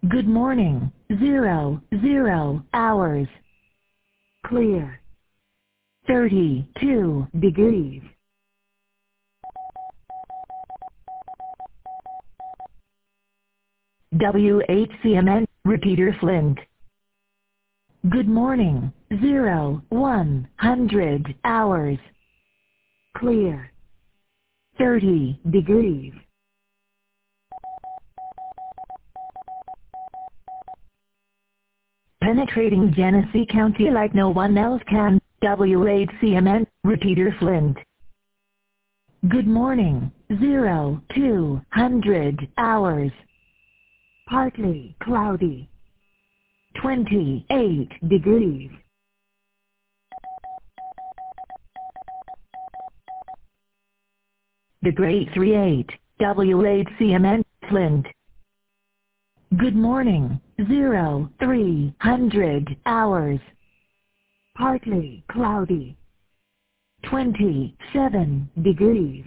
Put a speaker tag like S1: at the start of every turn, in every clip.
S1: Good morning. 00 hours. Clear. 32 degrees. WHCMN, Repeater Flint. Good morning. 100 hours. Clear. 30 degrees. Penetrating Genesee County like no one else can. WHCMN, Repeater Flint. Good morning. 200 hours. Partly cloudy. 28 degrees. The Great 38, WHCMN, Flint. Good morning. 300 hours. Partly cloudy. 27 degrees.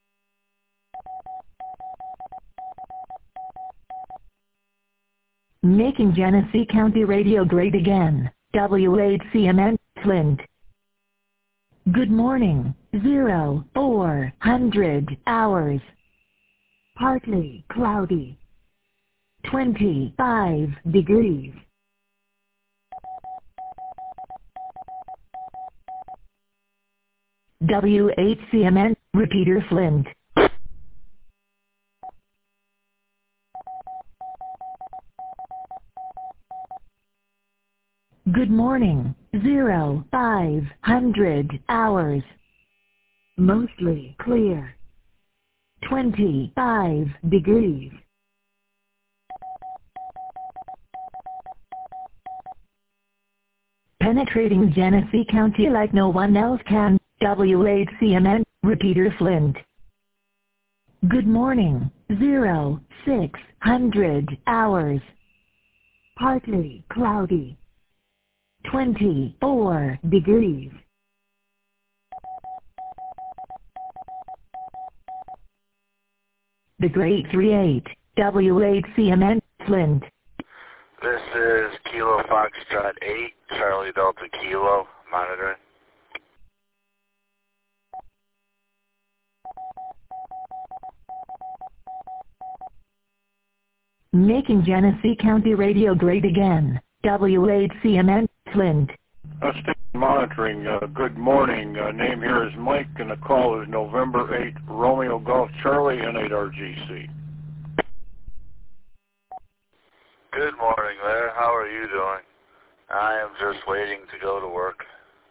S1: Making Genesee County radio great again. WHCMN, Flint. Good morning. 400 hours. Partly cloudy. 25 degrees. WHCMN, Repeater Flint. Good morning. 500 hours. Mostly clear. 25 degrees. Penetrating Genesee County like no one else can. WHCMN, Repeater Flint. Good morning. 600 hours. Partly cloudy. 24 degrees. The Great 38, WHCMN, Flint.
S2: This is Kilo Foxtrot 8, Charlie Delta Kilo, monitoring.
S1: Making Genesee County radio great again. WHCMN, Flint.
S3: Station monitoring. Good morning. Name here is Mike, and the call is November 8, Romeo Golf Charlie, N8RGC.
S2: Good morning there. How are you doing? I am just waiting to go to work.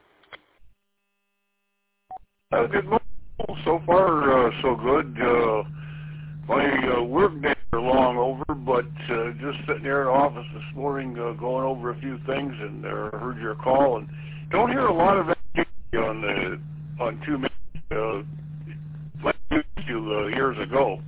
S3: Good morning. So far, so good. My work days are long over, but just sitting here in the office this morning, going over a few things, and heard your call, and don't hear a lot of activity on 2 minutes like I used to years ago.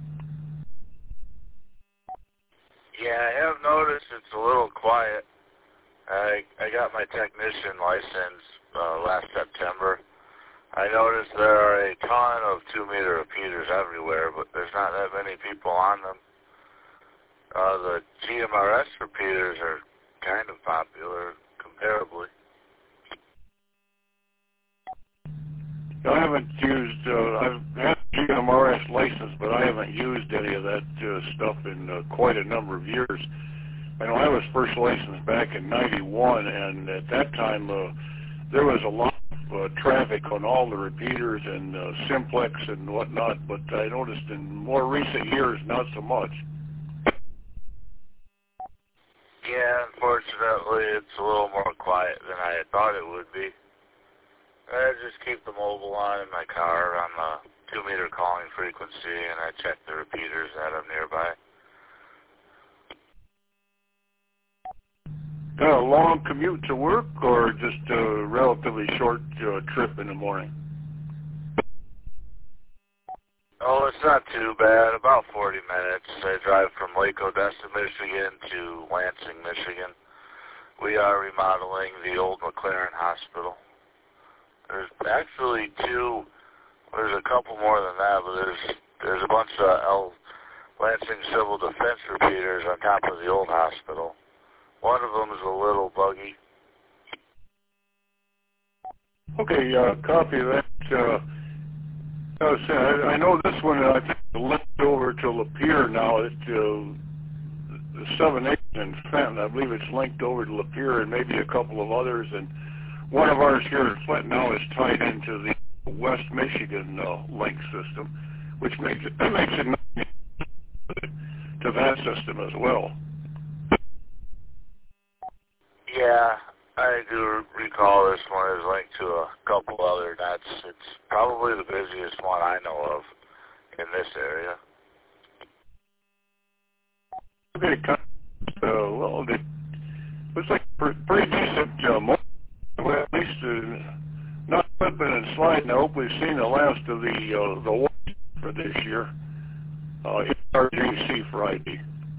S2: Yeah, I have noticed it's a little quiet. I got my technician license last September. I noticed there are a ton of 2-meter repeaters everywhere, but there's not that many people on them. The GMRS repeaters are kind of popular, comparably.
S3: I haven't used, I've had a GMRS license, but I haven't used any of that stuff in quite a number of years. I know I was first licensed back in '91, and at that time there was a lot of traffic on all the repeaters and simplex and whatnot, but I noticed in more recent years, not so much.
S2: Yeah, unfortunately, it's a little more quiet than I had thought it would be. I just keep the mobile on in my car on the 2-meter calling frequency, and I check the repeaters that are nearby.
S3: Got a long commute to work, or just a relatively short trip in the morning?
S2: Oh, it's not too bad. About 40 minutes. I drive from Lake Odessa, Michigan to Lansing, Michigan. We are remodeling the old McLaren Hospital. There's actually there's a couple more than that, but there's a bunch of Lansing Civil Defense repeaters on top of the old hospital. One of them is a little buggy.
S3: Okay, copy that. I know this one, I think, linked over to Lapeer now. The 7/8 in Fenton, I believe it's linked over to Lapeer and maybe a couple of others. And one of ours here at Flint now is tied into the West Michigan link system, which makes it to that system as well.
S2: Yeah, I do recall this one is linked to a couple other nets. It's probably the busiest one I know of in this area.
S3: Okay, well, it looks like pretty decent, well, at least not flipping and sliding. I hope we've seen the last of the war for this year. RJC Friday.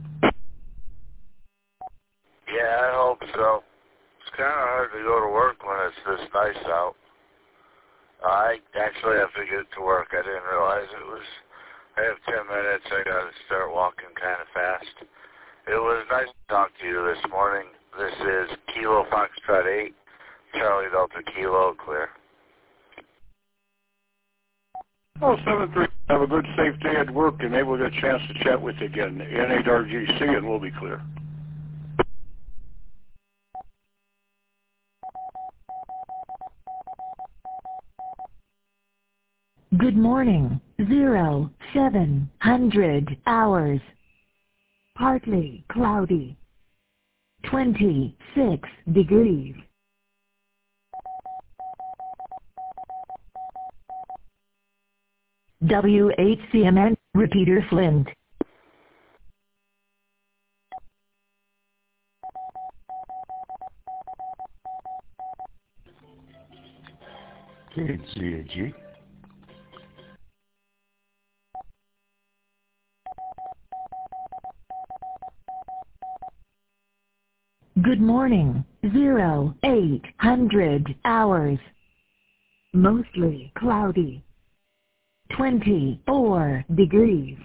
S2: Yeah, I hope so. It's kind of hard to go to work when it's this nice out. I have to get to work. I didn't realize it was. I have 10 minutes. I got to start walking kind of fast. It was nice to talk to you this morning. This is Kilo Foxtrot 8, Charlie Delta Kilo, clear.
S3: Oh, 7-3. Have a good, safe day at work, and maybe we'll get a chance to chat with you again. N8RGC, and we'll be clear.
S1: Good morning, 0700 hours. Partly cloudy. 26 degrees. WHCMN, repeater Flint.
S4: KZAG.
S1: Good morning, 0800 hours. Mostly cloudy. 24 degrees.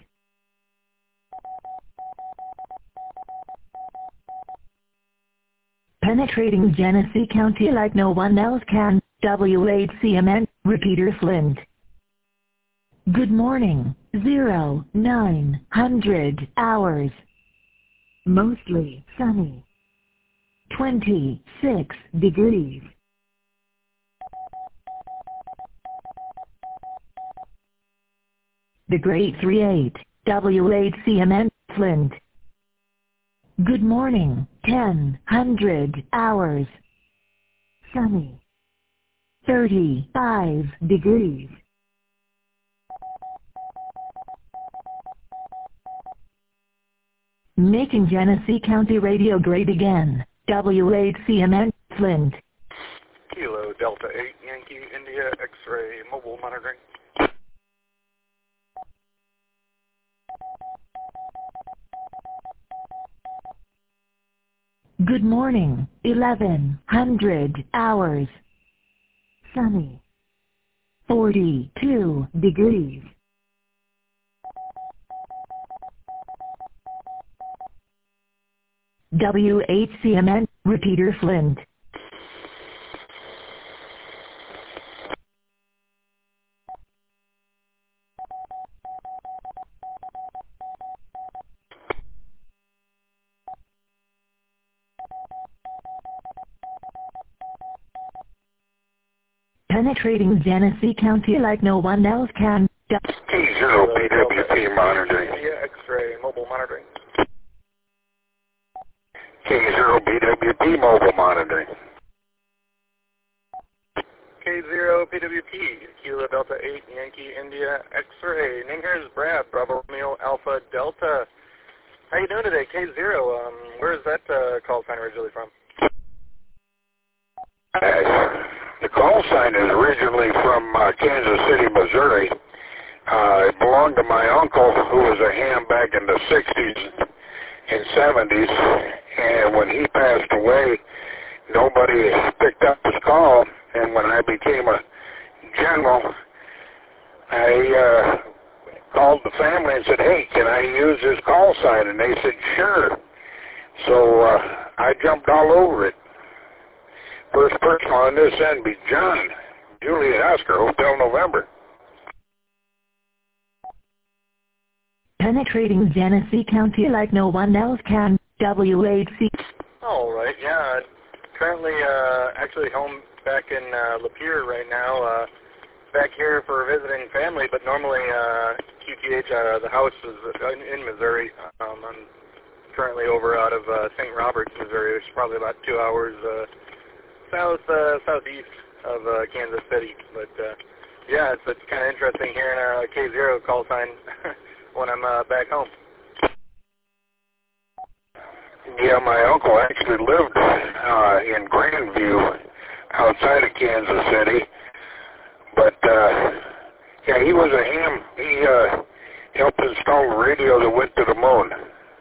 S1: Penetrating Genesee County like no one else can. WHCMN, repeater Flint. Good morning, 0900 hours. Mostly sunny. 26 degrees. The Great 38, WHCMN, Flint. Good morning, 1000 hours. Sunny. 35 degrees. Making Genesee County radio great again. WHCMN, Flint.
S5: Kilo Delta 8 Yankee India X-ray mobile monitoring.
S1: Good morning, 1100 hours. Sunny. 42 degrees. WHCMN, repeater Flint. Penetrating Genesee County like no one else can.
S2: T0 BWP monitoring.
S5: India X-ray mobile monitoring.
S2: K0 BWP mobile monitoring.
S5: K0 PWP, Kilo Delta 8 Yankee India X-ray. Name here is Brad, Bravo Romeo Alpha Delta. How you doing today, K0? Where is that call sign originally from?
S2: The call sign is originally from Kansas City, Missouri. It belonged to my uncle, who was a ham back in the 60s and 70s. And when he passed away, nobody picked up his call. And when I became a general, I
S3: called the family and said, hey, can I use this call sign? And they said, sure. So I jumped all over it. First person on this end be John, Juliet Oscar, Hotel November.
S1: Penetrating Genesee County like no one else can. WHC.
S5: All right, yeah. Currently, actually home back in Lapeer right now. Back here for visiting family, but normally QTH, the house is in Missouri. I'm currently over out of St. Roberts, Missouri, which is probably about 2 hours southeast of Kansas City. But yeah, it's kind of interesting hearing a K0 call sign when I'm back home.
S3: Yeah, my uncle actually lived in Grandview, outside of Kansas City. But yeah, he was a ham. He helped install a radio that went to the moon.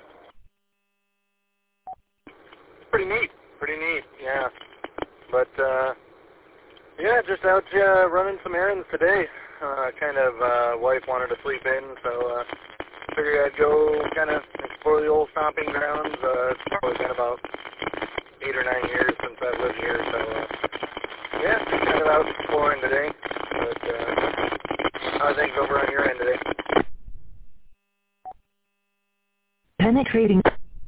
S5: Pretty neat, yeah. But yeah, just out running some errands today. Wife wanted to sleep in, so figured I'd go kind of explore the old stomping grounds. It's probably been about 8 or 9 years since I've lived here, so yeah, just kind of out exploring today. But how are things over on your end today?
S1: Penetrating.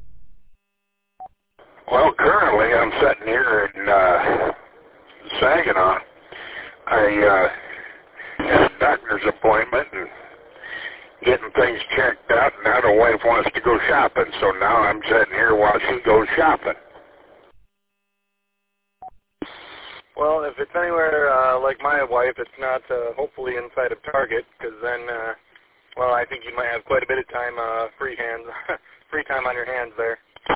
S3: Well, currently I'm sitting here in Saginaw. I had a doctor's appointment and getting things checked out, and now the wife wants to go shopping, so now I'm sitting here while she goes shopping.
S5: Well, if it's anywhere like my wife, it's not hopefully inside of Target, because then, well, I think you might have quite a bit of time, free time on your hands there.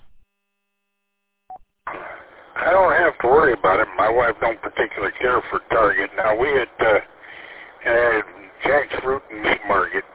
S3: I don't have to worry about it. My wife don't particularly care for Target. Now, we had Jack's Fruit and Meat Market.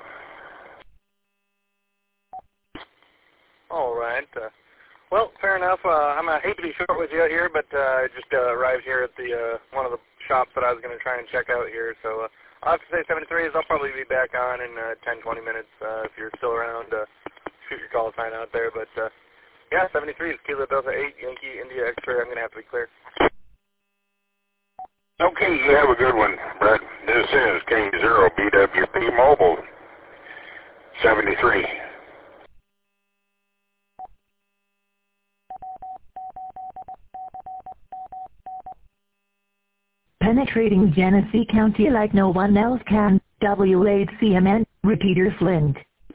S5: All right. Well, fair enough. I hate to be short with you here, but I just arrived here at the one of the shops that I was going to try and check out here. So I'll have to say 73s. I'll probably be back on in 10, 20 minutes if you're still around. Shoot your call sign out there. But yeah, 73s, Kilo Delta 8, Yankee India X-ray. I'm going to have to be clear.
S3: Okay, you have a good one, Brett. This is K0 BWP Mobile 73.
S1: Penetrating Genesee County like no one else can. WHCMN, Repeater Flint.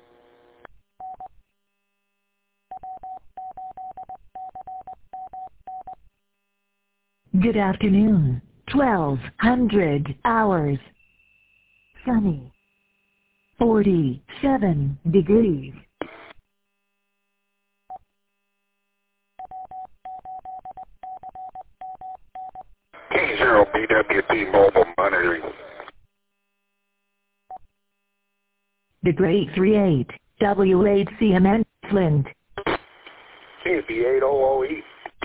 S1: Good afternoon. 1200 hours. Sunny. 47 degrees.
S3: K0 BWP Mobile monitoring.
S1: The Great 38, WHCMN, Flint.
S3: KB800E.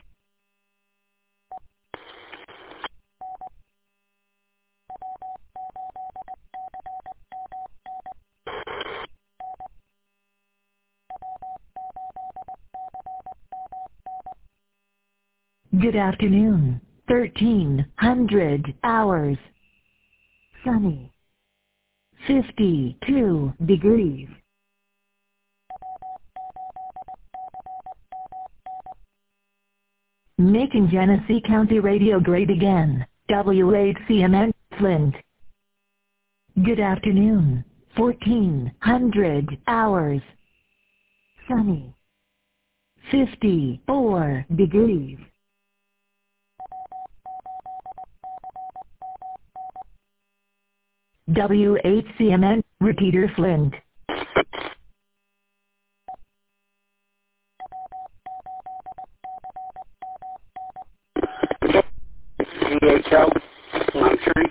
S1: Good afternoon. 1300 hours. Sunny. 52 degrees. Making Genesee County radio great again. WHCMN, Flint. Good afternoon. 1400 hours. Sunny. 54 degrees. WHCMN, Repeater Flint.
S3: CHL monitoring.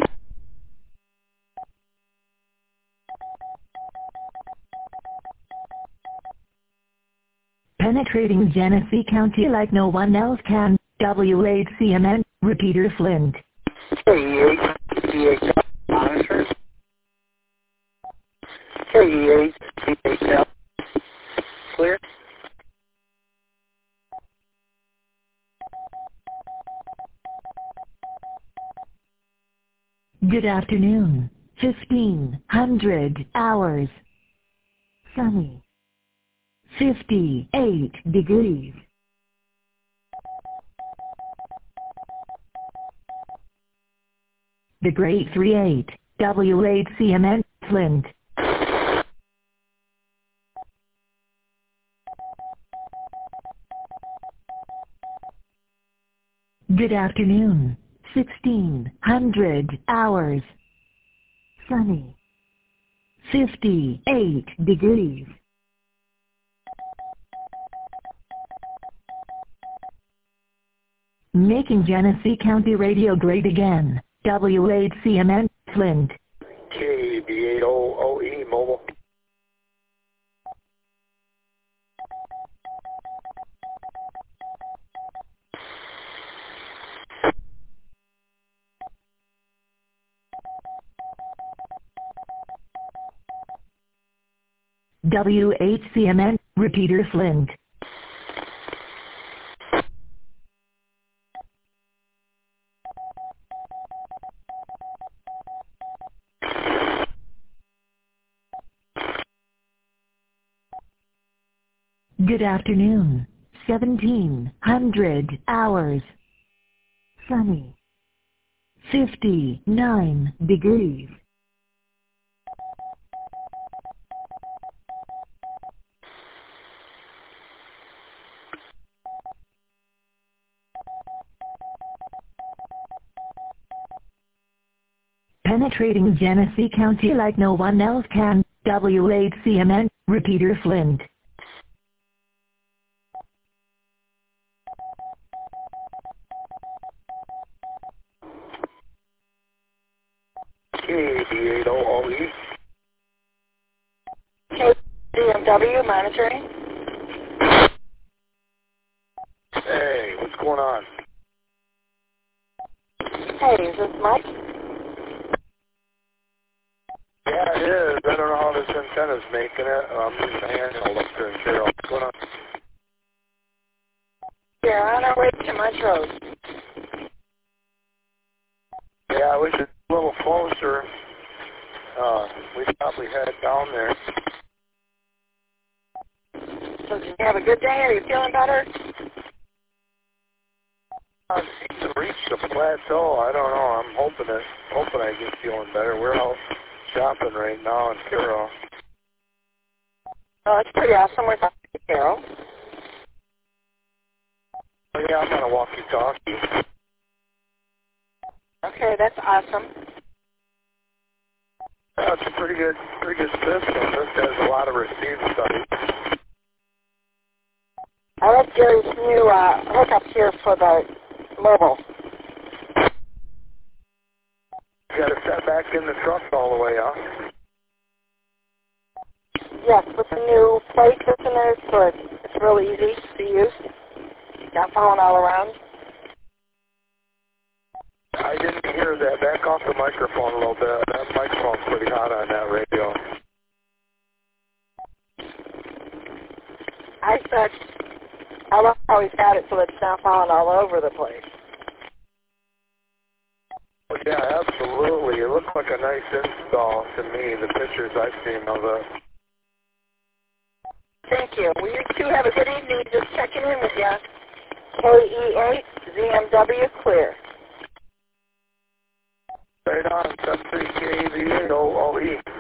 S1: Penetrating Genesee County like no one else can. WHCMN, Repeater Flint.
S3: CHL monitors.
S5: KE8, C8L. Clear?
S1: Good afternoon. 1500 hours. Sunny. 58 degrees. The Great 38, W8CMN, Flint. Good afternoon. 1600 hours. Sunny. 58 degrees. Making Genesee County Radio great again. W8CMN, Flint.
S5: KB80OE, mobile.
S1: W8CMN, repeater Flint. Good afternoon. 1700 hours. Sunny. 59 degrees. Penetrating Genesee County like no one else can. W8CMN, repeater Flint.
S5: KB80OE. ZMW monitoring. Hey, what's going on?
S4: Hey, is this Mike?
S5: Yeah, it is. I don't know how this antenna's making it. I'm using a handheld up here in Carroll. What's going on?
S4: We're on our way to Montrose.
S5: Yeah, I wish it's a little closer. We'd probably head down there.
S4: So did you have a good day? Are you feeling better?
S5: I seem to reach the plateau. I don't know. I'm hoping I get feeling better. We're out shopping right now in Carroll.
S4: Oh, it's pretty awesome. We're talking to Carol.
S5: Oh, yeah, I'm on a walkie-talkie.
S4: Okay, that's awesome.
S5: Yeah, it's a pretty good system. This has a lot of receive studies.
S4: I like Gary's new hookup here for the mobile.
S5: You got to set back in the truck all the way, huh?
S4: Yes, with the new plate that's in there, so it's really easy to use. Not falling all around.
S5: I didn't hear that. Back off the microphone a little bit. That microphone's pretty hot on that radio.
S4: I said, I've always had it so it's not falling all over the place.
S5: Well, yeah, absolutely. It looks like a nice install to me, the pictures I've seen of it.
S4: Thank you. Well, you two have a good evening. Just checking in with you. KE8, ZMW, clear.
S5: Right on, 73KV8OE.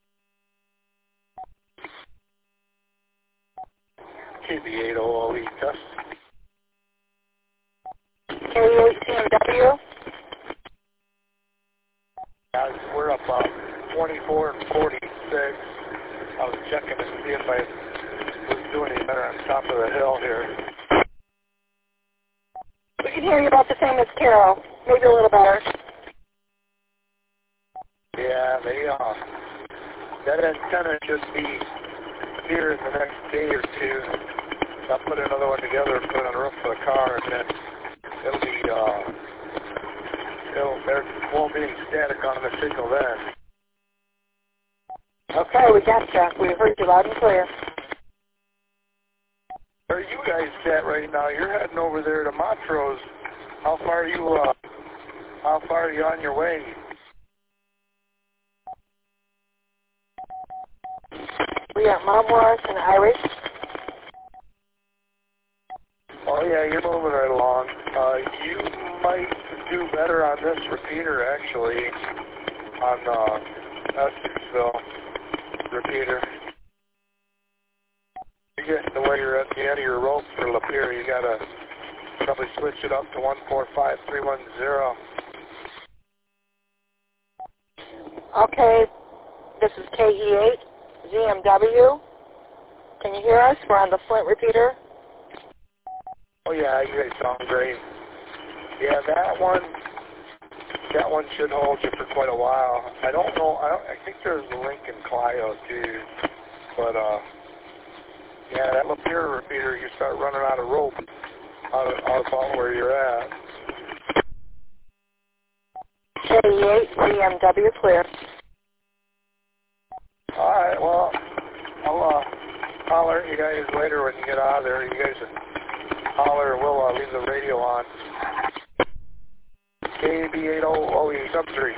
S5: KB8OE test.
S4: KE8, ZMW.
S5: Guys, we're up 24 and 46. I was checking to see if I was doing any better on top of the hill here.
S4: We can hear you about the same as Carol. Maybe a little better.
S5: Yeah, that antenna should be here in the next day or two. I'll put another one together and put it on the roof of the car, and then there won't be any static on the signal then.
S4: Okay, we got you. We heard you loud and clear.
S5: Where are you guys at right now? You're heading over there to Montrose. How far are you on your way?
S4: We got Mount Morris and Irish.
S5: Oh yeah, you're moving right along. You might do better on this repeater actually, on Essexville repeater. You're getting to where you're at the end of your rope for Lapeer. You gotta probably switch it up to 145310.
S4: Okay, this is KE8, ZMW. Can you hear us? We're on the Flint repeater.
S5: Oh yeah, you guys sound great. Yeah, that one should hold you for quite a while. I don't know. I think there's a Lincoln Clio too, but yeah, that Lapeer repeater, you start running out of rope out about where you're at.
S4: KE8, ZMW clear.
S5: All right. Well, I'll holler at you guys later when you get out of there. You guys holler. We'll leave the radio on. KB80OE3.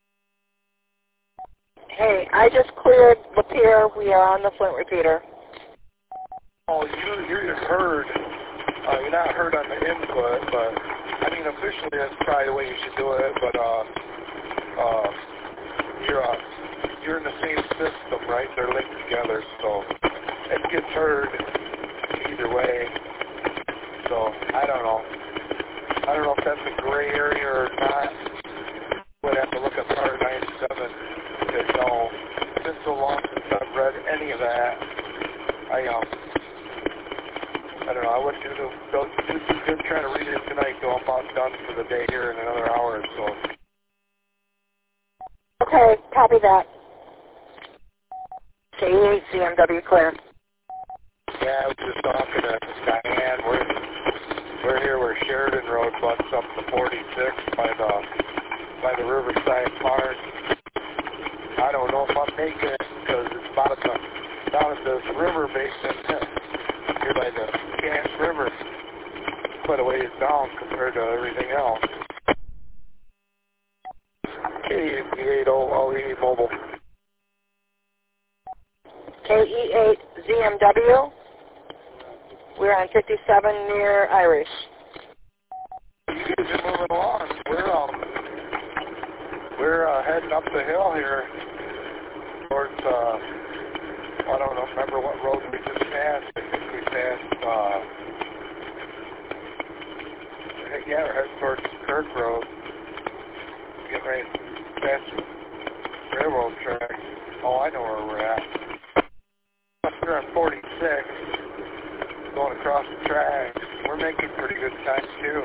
S4: Hey, I just cleared Lapeer. We are on the Flint repeater.
S5: Oh, you're just heard. You're not heard on the input, but I mean officially that's probably the way you should do it. But you're in the same system, right? They're linked together, so it gets heard either way. So I don't know. I don't know if that's a gray area or not. Would have to look at Part 97 to know. It's been so long since I've read any of that. I don't know. I wouldn't do good trying to read it tonight, so I'm about done for the day here in another hour or so.
S4: Okay, copy that. KE8, ZMW clear.
S5: Yeah, I was just talking to Diane. We're here where Sheridan Road butts up to 46 by the Riverside Park. I don't know if I'm making it because it's down at the river basin here by the Cass River. Quite a ways down compared to everything else. KE80OE mobile.
S4: KE8, ZMW. We're on 57 near Irish.
S5: You guys are moving along. We're heading up the hill here towards, I don't know, remember what road we just passed. I think we passed, we're heading towards Kirk Road. Getting ready to pass the railroad tracks. Oh, I know where we're at. We're on 46, going across the tracks. We're making pretty good time too.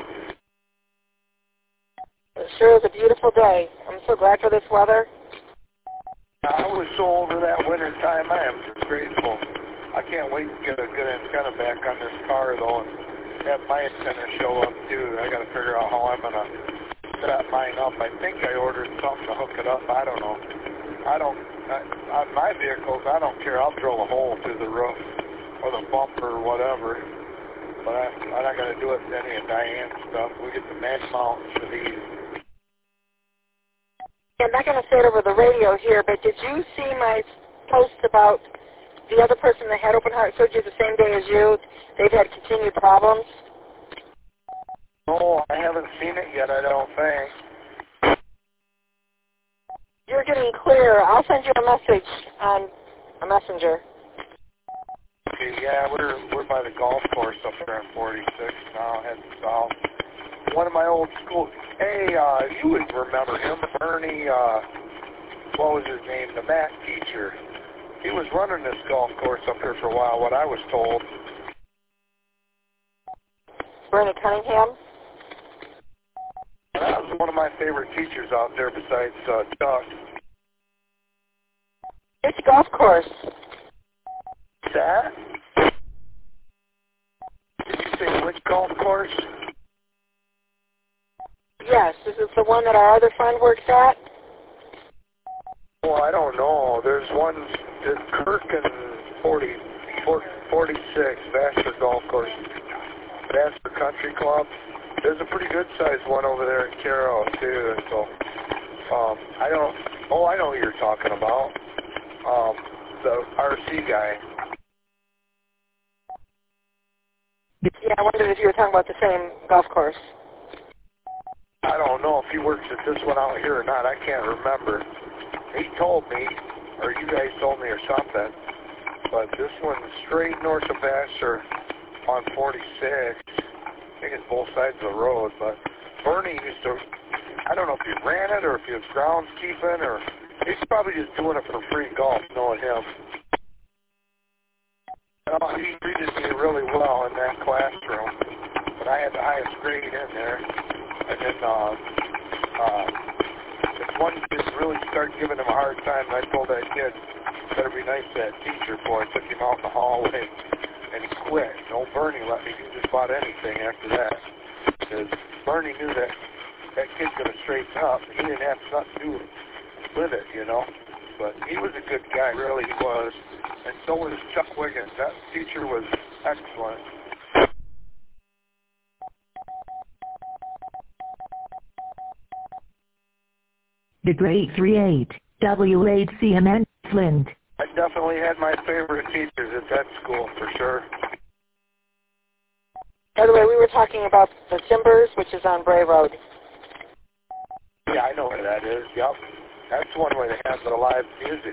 S4: It sure is a beautiful day. I'm so glad for this weather.
S5: I was so over that winter time. I am grateful. I can't wait to get a good antenna back on this car though, and have my antenna show up too. I got to figure out how I'm gonna set mine up. I think I ordered something to hook it up. I don't know. On my vehicles, I don't care. I'll drill a hole through the roof or the bumper or whatever. But I'm not going to do it to any of Diane's stuff. We get the max mounts for these.
S4: I'm not going to say it over the radio here, but did you see my post about the other person that had open heart surgery the same day as you? They've had continued problems.
S5: No, I haven't seen it yet, I don't think.
S4: You're getting clear. I'll send you a message on a messenger.
S5: Okay, yeah, we're by the golf course up there on 46 now, heading south. One of my old school. Hey, you would remember him, Bernie. What was his name? The math teacher. He was running this golf course up here for a while. What I was told.
S4: Bernie Cunningham.
S5: That was one of my favorite teachers out there besides Chuck.
S4: Which golf course?
S5: That? Did you say which golf course?
S4: Yes, this is the one that our other friend works at.
S5: Oh,
S6: Well, I don't know. There's one at Kirk and 46, Vassar Golf Course, Vassar Country Club. There's a pretty good-sized one over there in Carroll, too. And so, I know who you're talking about. The RC guy.
S4: Yeah, I wondered if you were talking about the same golf course.
S6: I don't know if he works at this one out here or not. I can't remember. He told me, or you guys told me or something, but this one's straight north of Vassar on 46. I think it's both sides of the road, but Bernie used to, I don't know if he ran it or if he was groundskeeping, or he's probably just doing it for free golf, knowing him. He treated me really well in that classroom, but I had the highest grade in there. And then if one kid really started giving him a hard time, I told that kid, better be nice to that teacher before I took him out in the hallway, and he quit. No, Bernie let me do just about anything after that, because Bernie knew that kid's going to straighten up, and he didn't have nothing to do with it, you know. But he was a good guy, really, he was. And so was Chuck Wiggins. That teacher was excellent.
S1: The Great 38, WHCMN, Flint.
S6: I definitely had my favorite teachers at that school, for sure.
S4: By the way, we were talking about the Timbers, which is on Bray Road.
S6: Yeah, I know where that is, yep. That's one where they have the live music.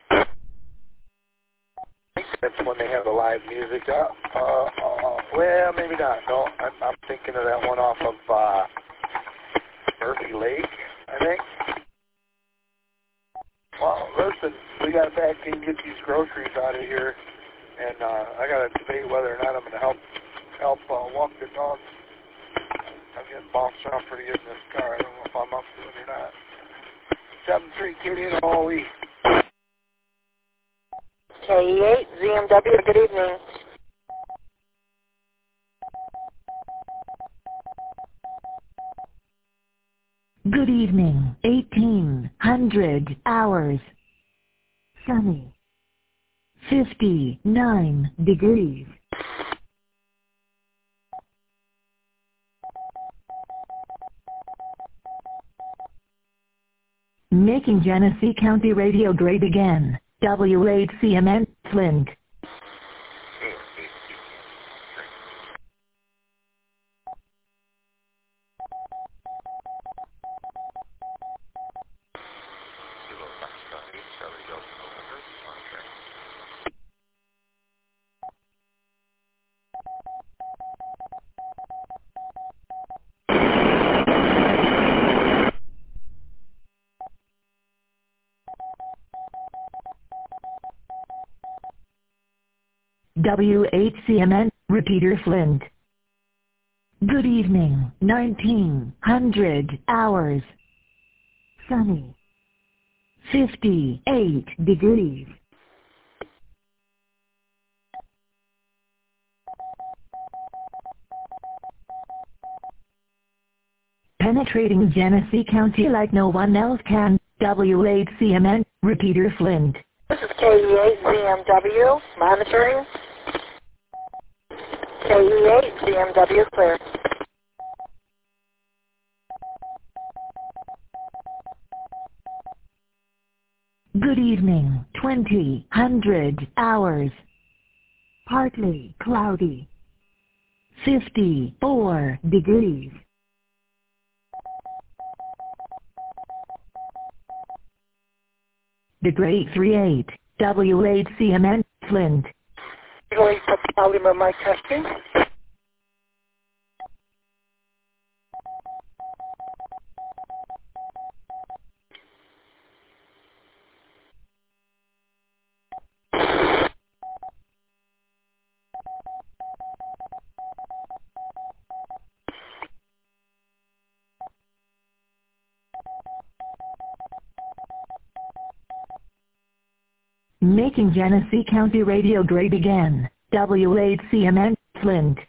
S6: I think that's when they have the live music up. Well, maybe not. No, I'm thinking of that one off of Murphy Lake, I think. Well, listen, we got to back in, get these groceries out of here, and I got to debate whether or not I'm going to help walk the dogs. I'm getting bounced around pretty good in this car. I don't know if I'm up to it or not. 7-3 Kitty and Ollie.
S4: KE8, ZMW, good evening.
S1: Good evening, 1800 hours. Sunny. 59 degrees. Making Genesee County Radio great again. WHCMN, Flint. WHCMN, Repeater Flint. Good evening, 1900 hours. Sunny. 58 degrees. Penetrating Genesee County like no one else can. WHCMN, Repeater Flint.
S4: This is KE8 ZMW, monitoring. KE8 ZMW, clear.
S1: Good evening, 2000 hours. Partly cloudy. 54 degrees. The Great 38, WHCMN, Flint.
S6: Going to volume of my testing.
S1: Making Genesee County Radio great again. WHCMN, Flint.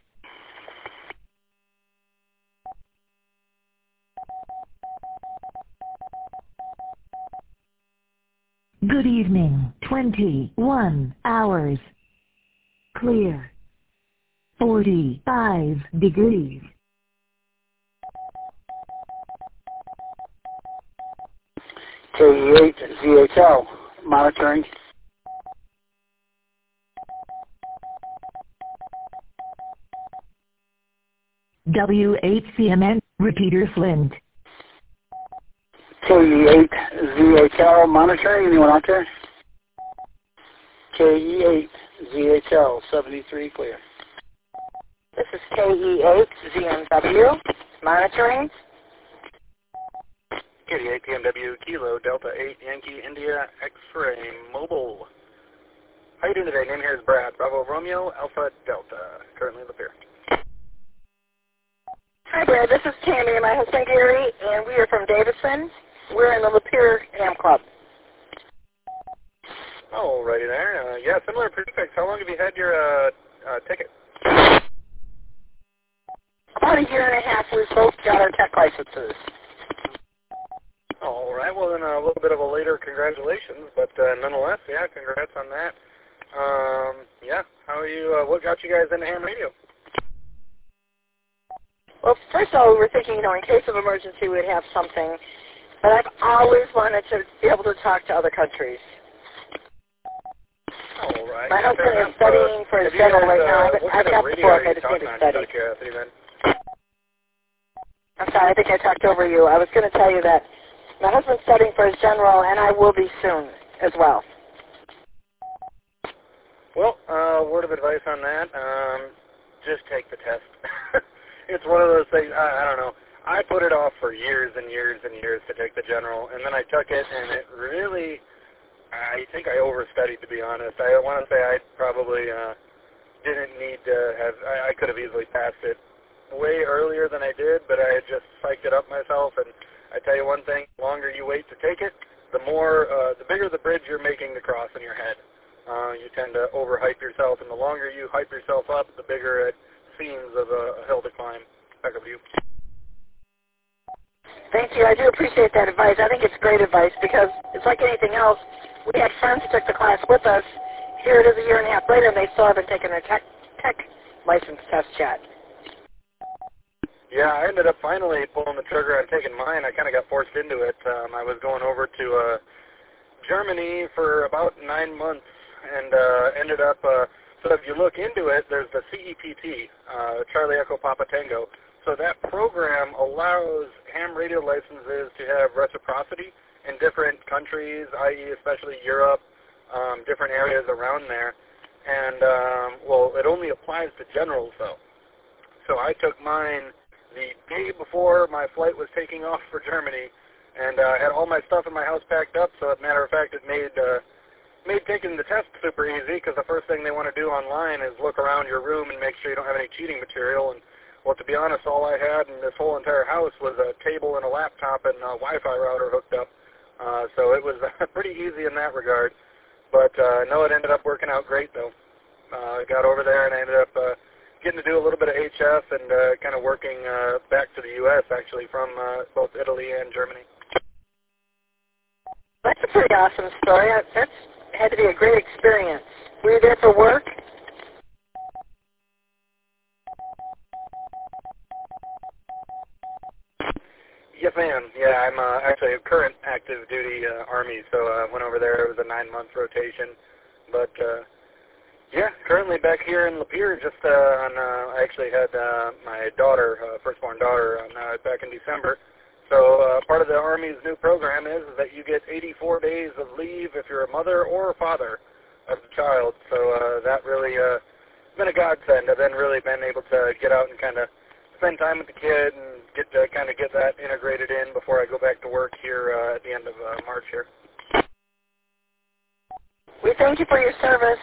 S1: Good evening. 21 hours. Clear. 45 degrees.
S7: KE8ZHL, monitoring.
S1: W8CMN, repeater Flint.
S7: KE8ZHL, monitoring. Anyone out there? KE8ZHL, 73, clear.
S4: This is KE8ZMW, monitoring.
S5: KD8 PMW Kilo Delta 8 Yankee India X-Ray Mobile. How you doing today? Name here is Brad. Bravo Romeo Alpha Delta. Currently in Lapeer.
S4: Hi, Brad. This is Tammy and my husband Gary, and we are from Davison. We're in the Lapeer Ham Club.
S5: Alrighty there. Yeah, similar prefix. How long have you had your ticket?
S4: About a year and a half. We've both got our tech licenses.
S5: All right. Well, then a little bit of a later congratulations, but nonetheless, yeah, congrats on that. Yeah. How are you? What got you guys into ham radio?
S4: Well, first of all, we were thinking, in case of emergency, we'd have something. But I've always wanted to be able to talk to other countries.
S5: All right.
S4: My husband is studying for his general right now. I've got the book. I just need to study. I'm sorry. I think I talked over you. I was going to tell you that my husband's studying for his general, and I will be soon as well.
S5: Well, word of advice on that, just take the test. It's one of those things, I don't know. I put it off for years and years and years to take the general, and then I took it, and it really, I think I overstudied, to be honest. I want to say I probably didn't need to have, I could have easily passed it way earlier than I did, but I had just psyched it up myself, and I tell you one thing, the longer you wait to take it, the bigger the bridge you're making to cross in your head. You tend to overhype yourself, and the longer you hype yourself up, the bigger it seems of a hill to climb. Back up to you.
S4: Thank you. I do appreciate that advice. I think it's great advice because it's like anything else. We had friends who took the class with us. Here it is a year and a half later, and they still haven't taken their tech license test yet.
S5: Yeah, I ended up finally pulling the trigger on taking mine. I kind of got forced into it. I was going over to Germany for about 9 months and ended up, so if you look into it, there's the CEPT, Charlie Echo Papa Tango. So that program allows ham radio licenses to have reciprocity in different countries, i.e. especially Europe, different areas around there. And, well, it only applies to generals, though. So I took mine the day before my flight was taking off for Germany, and had all my stuff in my house packed up, so as a matter of fact, it made taking the test super easy, because the first thing they want to do online is look around your room and make sure you don't have any cheating material. And, well, to be honest, all I had in this whole entire house was a table and a laptop and a Wi-Fi router hooked up, so it was pretty easy in that regard. But, no, it ended up working out great, though. I got over there, and I ended up getting to do a little bit of HF and kind of working back to the U.S., actually, from both Italy and Germany.
S4: That's a pretty awesome story. That's had to be a great experience. Were you there for work?
S5: Yes, ma'am. Yeah, I'm actually a current active duty Army, so I went over there. It was a 9-month rotation. But, yeah, currently back here in Lapeer, just I actually had my daughter, firstborn daughter, back in December. So part of the Army's new program is that you get 84 days of leave if you're a mother or a father of the child. So that really been a godsend. I've really been able to get out and kind of spend time with the kid and get to kind of get that integrated in before I go back to work here at the end of March here.
S4: We thank you for your service.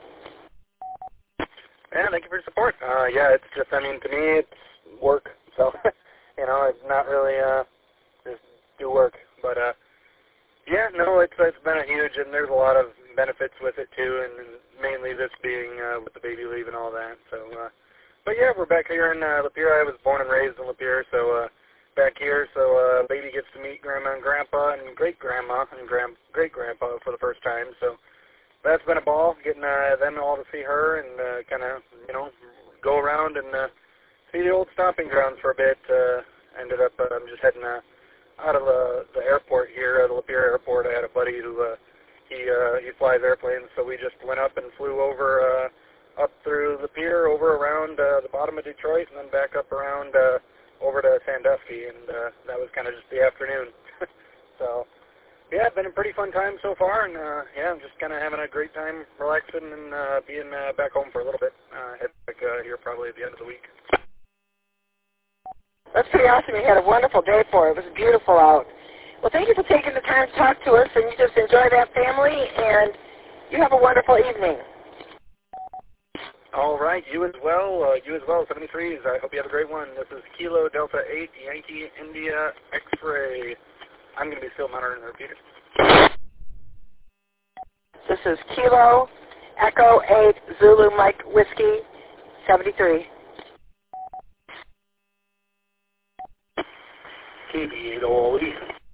S5: Yeah, thank you for your support. Yeah, it's just, I mean, to me, it's work. So, you know, it's not really just do work. But, yeah, no, it's been a huge, and there's a lot of benefits with it, too, and mainly this being with the baby leave and all that. So, but, yeah, we're back here in Lapeer. I was born and raised in Lapeer, so back here, so lady gets to meet Grandma and Grandpa and great-grandma and great-grandpa for the first time. So that's been a ball, getting them all to see her and kind of, go around and see the old stomping grounds for a bit. Ended up just heading out of the airport here, the Lapeer Airport. I had a buddy who he flies airplanes, so we just went up and flew over up through the pier, over around the bottom of Detroit, and then back up around over to Sandusky, and that was kind of just the afternoon. So, yeah, it's been a pretty fun time so far, and yeah, I'm just kind of having a great time relaxing and being back home for a little bit. Head back here probably at the end of the week.
S4: That's pretty awesome. You had a wonderful day for it. It was beautiful out. Well, thank you for taking the time to talk to us, and you just enjoy that family, and you have a wonderful evening.
S5: All right, you as well, 73s. I hope you have a great one. This is Kilo Delta 8, Yankee India X-Ray. I'm going to be still monitoring the repeater.
S4: This is Kilo Echo 8 Zulu Mike Whiskey 73.
S6: KB8OE.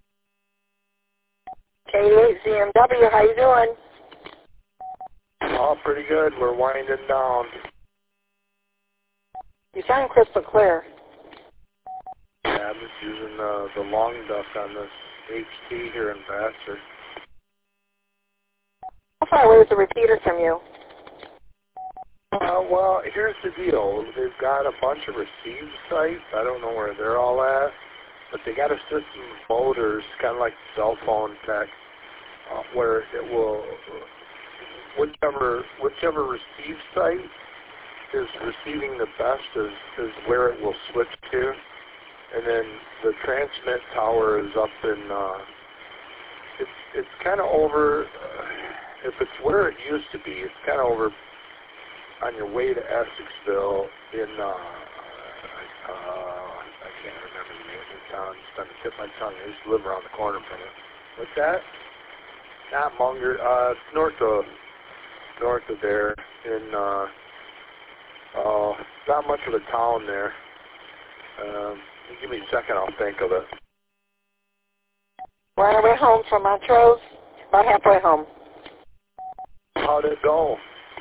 S4: K8ZMW, how you doing?
S6: Oh, pretty good. We're winding down.
S4: You sound crystal clear.
S6: Yeah, I'm just using the long duck on this HT here in Vassar.
S4: How far away is the repeater from you?
S6: Well, here's the deal. They've got a bunch of receive sites. I don't know where they're all at, but they got a system of motors, kind of like cell phone tech, where it will, whichever receive site is receiving the best is where it will switch to. And then the transmit tower is up in, it's kind of over, if it's where it used to be, it's kind of over on your way to Essexville in, I can't remember the name of the town. It's on the tip of my tongue. I used to live around the corner from it. What's that? Not Munger. It's north of there in, not much of a town there. Give me a second, I'll think of it.
S4: We're on our way home from Montrose, about halfway home.
S6: How'd it go?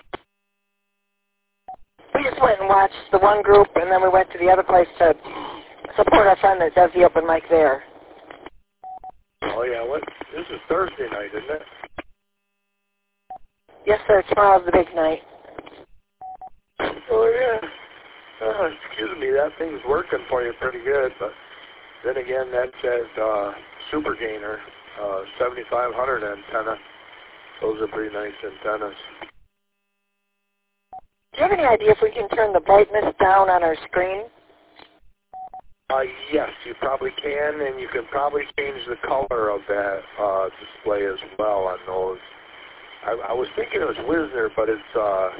S4: We just went and watched the one group, and then we went to the other place to support our friend that does the open mic there.
S6: Oh, yeah, this is Thursday night, isn't it?
S4: Yes, sir, tomorrow's the big night.
S6: Oh, yeah. Excuse me, that thing's working for you pretty good, but then again, that's that Super Gainer 7500 antenna. Those are pretty nice antennas.
S4: Do you have any idea if we can turn the brightness down on our screen?
S6: Yes, you probably can, and you can probably change the color of that display as well on those. I was thinking it was Wisner, but it's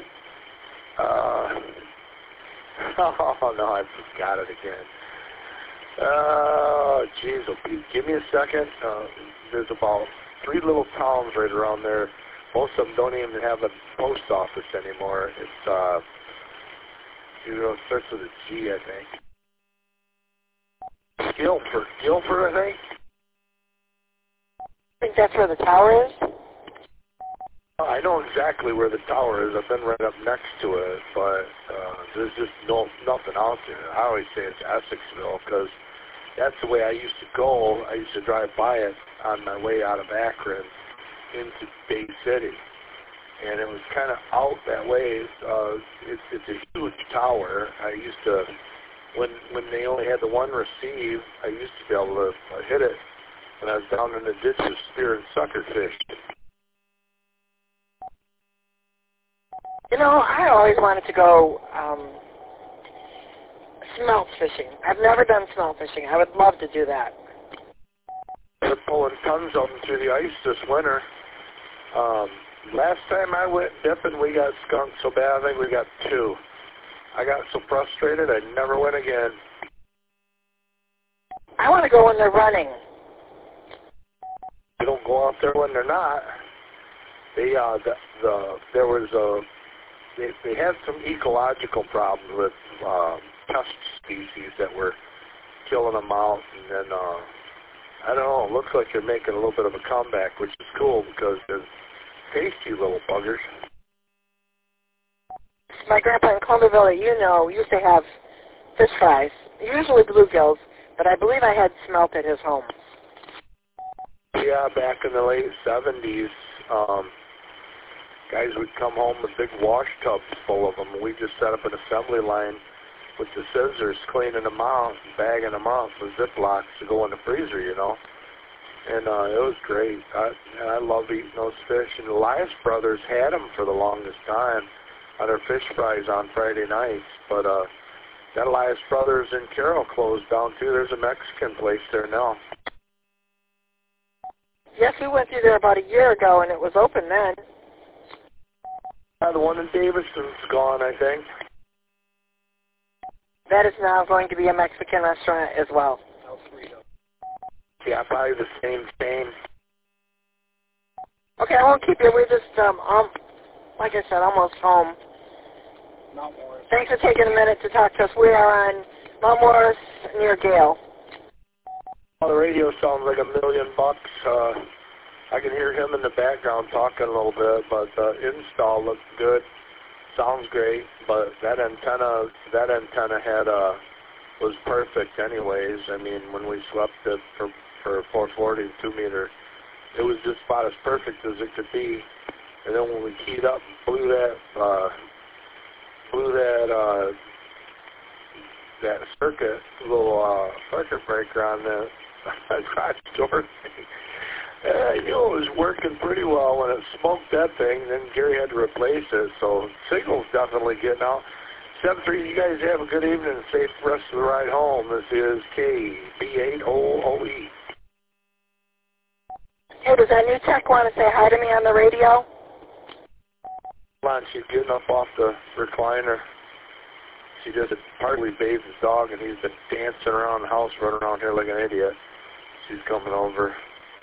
S6: oh, no, I forgot it again. Oh, jeez, give me a second. There's about 3 little towns right around there. Most of them don't even have a post office anymore. It's, it starts with a G, I think. Guilford, I think.
S4: I think that's where the tower is.
S6: I know exactly where the tower is. I've been right up next to it, but there's just nothing out there. I always say it's Essexville because that's the way I used to go. I used to drive by it on my way out of Akron into Bay City, and it was kind of out that way. It's a huge tower. I used to, when they only had the one receive, I used to be able to hit it when I was down in the ditches spearing suckerfish.
S4: You know, I always wanted to go smelt fishing. I've never done smelt fishing. I would love to do that.
S6: They're pulling tons of them through the ice this winter. Last time I went dipping, we got skunked so bad, I think we got 2. I got so frustrated, I never went again.
S4: I want to go when they're running.
S6: You don't go out there when they're not. They had some ecological problems with pest species that were killing them out, and then I don't know. It looks like you're making a little bit of a comeback, which is cool because they're tasty little buggers.
S4: My grandpa in Columbia, that you know, used to have fish fries, usually bluegills, but I believe I had smelt at his home.
S6: Yeah, back in the late 70s, guys would come home with big wash tubs full of them. We just set up an assembly line with the scissors, cleaning them out, bagging them up with Ziplocs to go in the freezer, you know. And it was great. I love eating those fish. And the Elias brothers had them for the longest time on their fish fries on Friday nights. But that Elias brothers in Carroll closed down too. There's a Mexican place there now.
S4: Yes, we went through there about a year ago, and it was open then.
S6: The one in Davison's gone, I think.
S4: That is now going to be a Mexican restaurant as well.
S6: Yeah, probably the same thing.
S4: Okay, I won't keep you. We're just, like I said, almost home. Thanks for taking a minute to talk to us. We are on Mount Morris near Gale.
S6: Well, the radio sounds like $1 million. I can hear him in the background talking a little bit, but the install looks good. Sounds great, but that antenna had was perfect anyways. I mean, when we swept it for 440 2-meter, it was just about as perfect as it could be. And then when we keyed up and blew that circuit breaker on the garage door thing, I knew it was working pretty well. When it smoked that thing, then Gary had to replace it. So signal's definitely getting out. 7-3, you guys have a good evening and safe rest of the ride home. This is KB8OOE.
S4: Hey, does that new tech want to say hi to me on the radio?
S6: Hold on, she's getting up off the recliner. She just partly bathed the dog, and he's been dancing around the house, running around here like an idiot. She's coming over.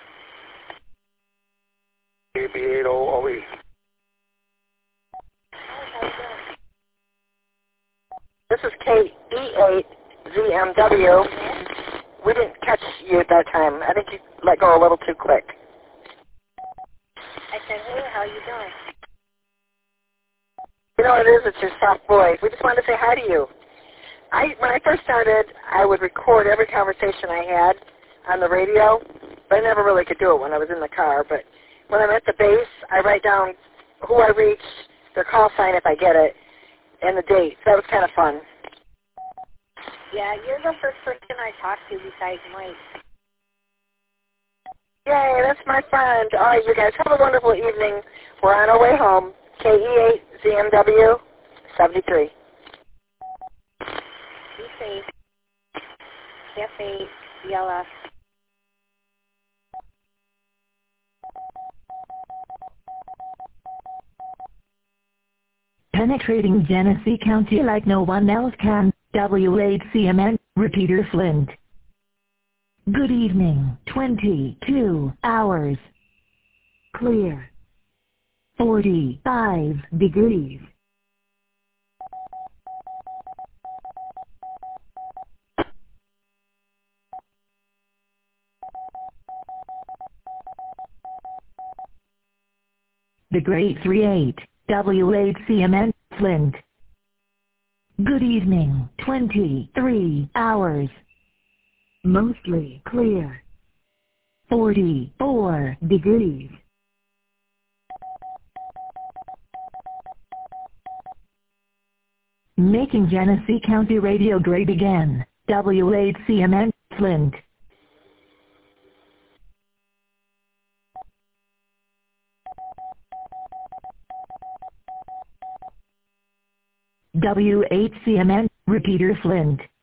S6: KB8OOE.
S4: This is KE8ZMW. We didn't catch you at that time. I think you let go a little too quick.
S8: I said, hey, how you doing?
S4: You know what it is? It's your soft voice. We just wanted to say hi to you. When I first started, I would record every conversation I had on the radio, but I never really could do it when I was in the car. But when I'm at the base, I write down who I reached, their call sign if I get it, and the date. So that was kind of fun.
S8: Yeah, you're the first person I talked to besides Mike.
S4: Yay, that's my friend. All right, you guys have a wonderful evening. We're on our way home. KE8ZMW 73.
S8: Be safe. F8
S1: Penetrating Genesee County like no one else can. W8CMN, Repeater Flint. Good evening. 22 hours. Clear. 45 degrees. The Great 38, W8CMN, Flint. Good evening. 23 hours. Mostly clear. 44 degrees. Making Genesee County radio great again. W8CMN, Flint. W8CMN, Repeater Flint.